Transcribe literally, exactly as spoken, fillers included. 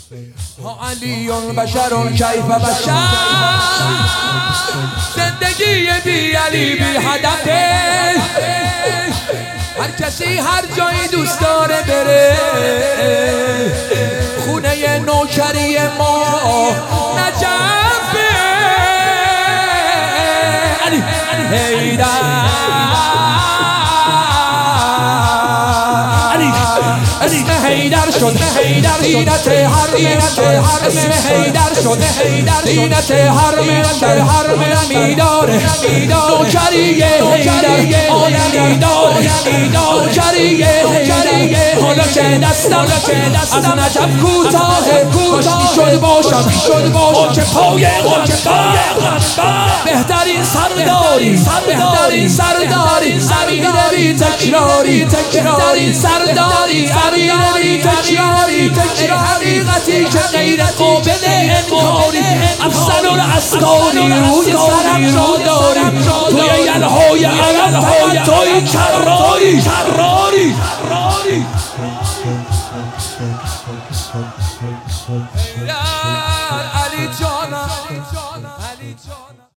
علی بشر کیف بشر، زندگی بی علی بی هدفه. هر کسی هر جایی دوست داره بره، خونه نوکری ما نجفه. علی حیدر، اسم حیدر شد حیدر زینت حرم، اسم حیدر شد حیدر زینت حرم، حرم میداره نوکری حیدر، آدمی داره نوکری حیدر. حالا که دستم از نجف کوتاه، کاشکی شد باشم شد که پای قنبر، بهترین سرداری بهترین سرداری امیر بی تکراری، بهترین سرداری امیر بی تکراری. حقیقتی که غیر قابل انکاری، افضل الاسکاری روی سرم رو داری، توی یلهای عرب فقط توی کراری کراری. علی جانم علی جانم